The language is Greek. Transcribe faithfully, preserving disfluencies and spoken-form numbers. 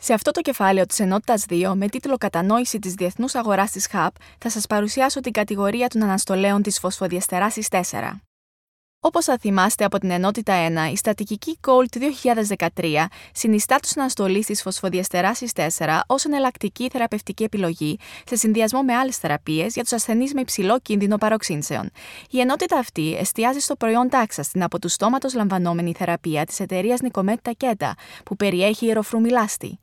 Σε αυτό το κεφάλαιο της ενότητας δύο, με τίτλο «Κατανόηση της διεθνούς αγοράς της χαπ», θα σας παρουσιάσω την κατηγορία των αναστολέων της φωσφοδιεστεράσης τέσσερα. Όπως θα θυμάστε από την ενότητα ένα, η στρατηγική Gold του δύο χιλιάδες δεκατρία συνιστά τους αναστολής της φωσφοδιεστεράσης τέσσερα ως εναλλακτική θεραπευτική επιλογή σε συνδυασμό με άλλες θεραπείες για τους ασθενείς με υψηλό κίνδυνο παροξύνσεων. Η ενότητα αυτή εστιάζει στο προϊόν τάξα στην από του στόματος λαμβανόμενη θεραπεία της εταιρείας Νικομέτ Τακέντα, που περιέχει ιεροφρούμιλάστη.